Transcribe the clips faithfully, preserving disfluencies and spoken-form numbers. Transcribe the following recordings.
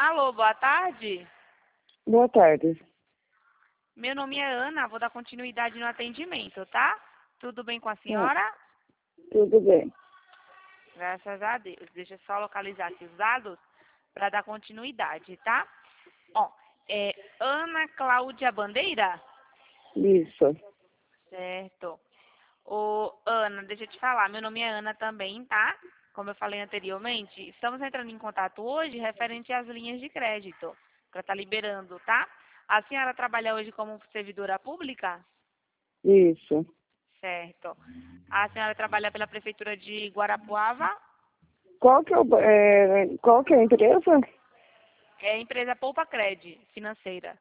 Alô, boa tarde. Boa tarde. Meu nome é Ana, vou dar continuidade no atendimento, tá? Tudo bem com a senhora? Tudo bem. Graças a Deus. Deixa eu só localizar aqui os dados para dar continuidade, tá? Ó, é Ana Cláudia Bandeira? Isso. Certo. Ô, Ana, deixa eu te falar, meu nome é Ana também, tá? Como eu falei anteriormente, estamos entrando em contato hoje referente às linhas de crédito, para estar liberando, tá? A senhora trabalha hoje como servidora pública? Isso. Certo. A senhora trabalha pela Prefeitura de Guarapuava? Qual que é, o, é, qual que é a empresa? É a empresa Poupa Cred, financeira.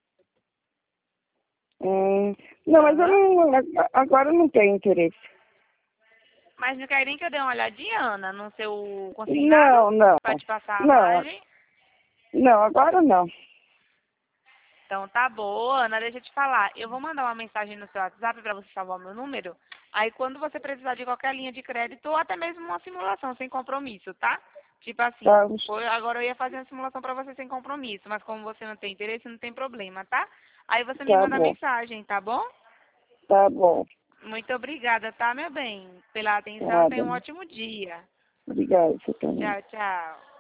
Hum, não, mas eu Aham. não, agora eu não tenho interesse. Mas não quer nem que eu dê uma olhadinha, Ana, no seu consignado, Não, não. para te passar a Não, margem? não, agora não. Então tá bom, Ana, deixa eu te falar. Eu vou mandar uma mensagem no seu WhatsApp para você salvar o meu número. Aí quando você precisar de qualquer linha de crédito ou até mesmo uma simulação sem compromisso, tá? Tipo assim, Tá, foi- agora eu ia fazer uma simulação para você sem compromisso, mas como você não tem interesse, não tem problema, tá? Aí você me tá manda bom. mensagem, tá bom? Tá bom. Muito obrigada, tá, meu bem? Pela atenção, tenha Nada. um ótimo dia. Obrigada, você também. Tchau, tchau.